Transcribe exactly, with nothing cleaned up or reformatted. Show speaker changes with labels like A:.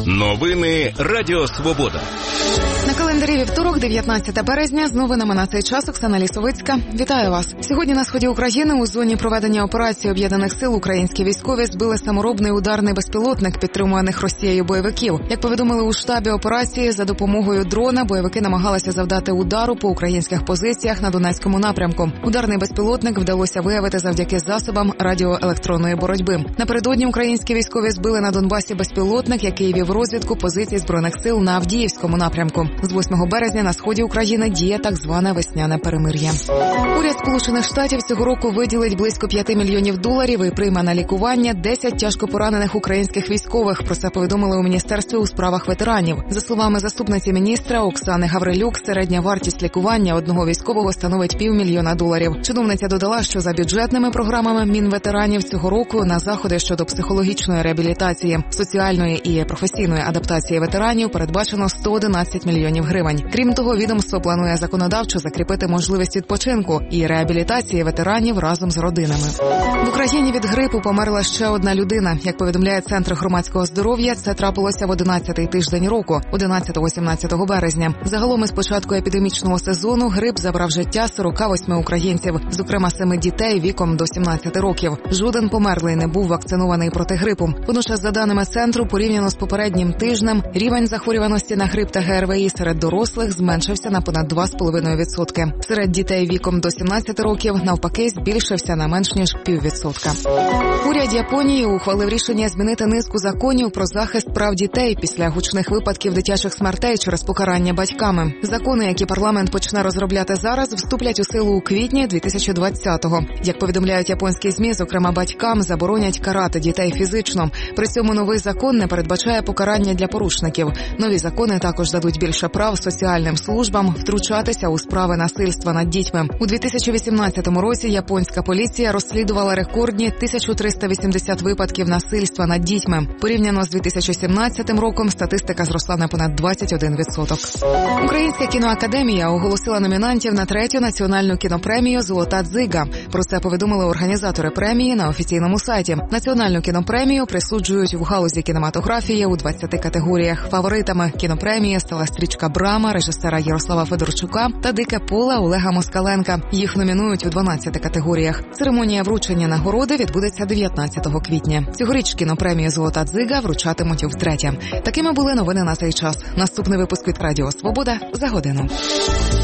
A: Новини Радіо Свобода.
B: На календарі вівторок, дев'ятнадцяте березня, з новинами на цей час Оксана Лісовицька. Вітаю вас. Сьогодні на сході України у зоні проведення операції Об'єднаних сил українські військові збили саморобний ударний безпілотник підтримуваних Росією бойовиків. Як повідомили у штабі операції, за допомогою дрона бойовики намагалися завдати удару по українських позиціях на Донецькому напрямку. Ударний безпілотник вдалося виявити завдяки засобам радіоелектронної боротьби. Напередодні українські військові збили на Донбасі безпілотник, який вів розвідку позицій збройних сил на Авдіївському напрямку. З восьмого березня на сході України діє так зване весняне перемир'я. Уряд Сполучених Штатів цього року виділить близько п'яти мільйонів доларів і прийме на лікування десять тяжко поранених українських військових. Про це повідомили у Міністерстві у справах ветеранів. За словами заступниці міністра Оксани Гаврилюк, середня вартість лікування одного військового становить півмільйона доларів. Чиновниця додала, що за бюджетними програмами Мінветеранів цього року на заходи щодо психологічної реабілітації, соціальної і професійної адаптації ветеранів передбачено сто одинадцять мільйонів гривень. Крім того, відомство планує законодавчо закріпити можливість відпочинку і реабілітації ветеранів разом з родинами. В Україні від грипу померла ще одна людина. Як повідомляє Центр громадського здоров'я, це трапилося в одинадцятий тиждень року, одинадцятого-сімнадцятого березня. Загалом із початку епідемічного сезону грип забрав життя сорока восьми українців, зокрема семи дітей віком до сімнадцяти років. Жоден померлий не був вакцинований проти грипу. Водночас, за даними центру, порівняно з попереднім тижнем, рівень захворюваності на грип та ГРВІ серед дорослих зменшився на понад два з половиною відсотки. Серед дітей віком до сімнадцяти років, навпаки, збільшився на менш ніж піввідсотка. Уряд Японії ухвалив рішення змінити низку законів про захист прав дітей після гучних випадків дитячих смертей через покарання батьками. Закони, які парламент почне розробляти зараз, вступлять у силу у квітні дві тисячі двадцятого. Як повідомляють японські ЗМІ, зокрема батькам заборонять карати дітей фізично. При цьому новий закон не передбачає покарання для порушників. Нові закони також дадуть більше прав соціальним службам втручатися у справи насильства над дітьми. У дві тисячі вісімнадцятому році японська поліція розслідувала рекордні тисячу триста вісімдесят випадків насильства над дітьми. Порівняно з дві тисячі сімнадцятим роком статистика зросла на понад двадцять один відсоток. Українська кіноакадемія оголосила номінантів на третю національну кінопремію «Золота дзига». Про це повідомили організатори премії на офіційному сайті. Національну кінопремію присуджують в галузі кінематографії у двадцяти категоріях. Фаворитами кінопремії стала стрічка «Брама» режисера Ярослава Федорчука та «Дике поле» Олега Москаленка. Їх номінують у дванадцяти категоріях. Церемонія вручення нагороди відбудеться дев'ятнадцятого квітня. Цьогоріч кінопремію «Золота дзига» вручатимуть втретє. Такими були новини на цей час. Наступний випуск від Радіо Свобода за годину.